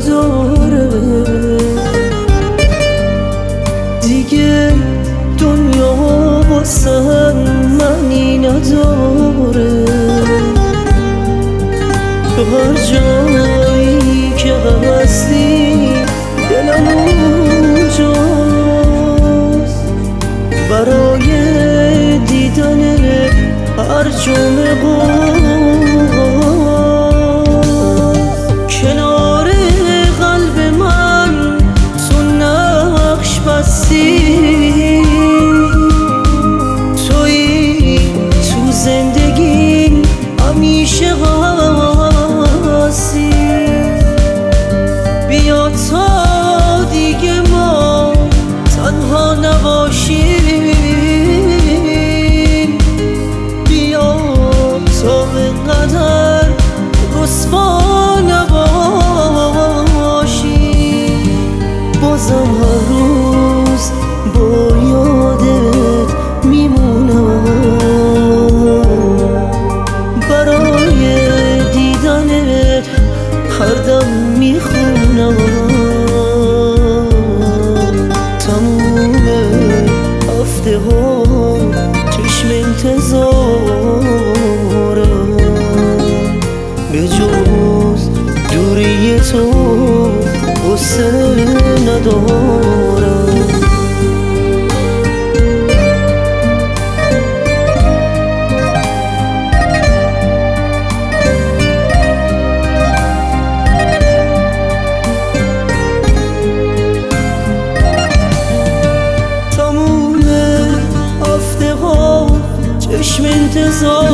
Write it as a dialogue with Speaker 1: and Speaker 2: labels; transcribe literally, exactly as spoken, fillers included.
Speaker 1: نداره، دیگه دنیا واسه معنی نداره. تو هر جایی که هستی دلم اونجاست، برای دیدن هر جمعه کنار قلب من تو نقش بستی، تویی تو زندگی همیشه هستی. بیا تا دیگه ما تنها نباشیم، بیا تا اینقدر رسوا نباشیم. بازم هر روز با یادت میمونم، برای دیدنت هر دم میخونم. تموم هفته ها چشم انتظارم، به جز دوری تو حوصله ندارم. چشم انتظار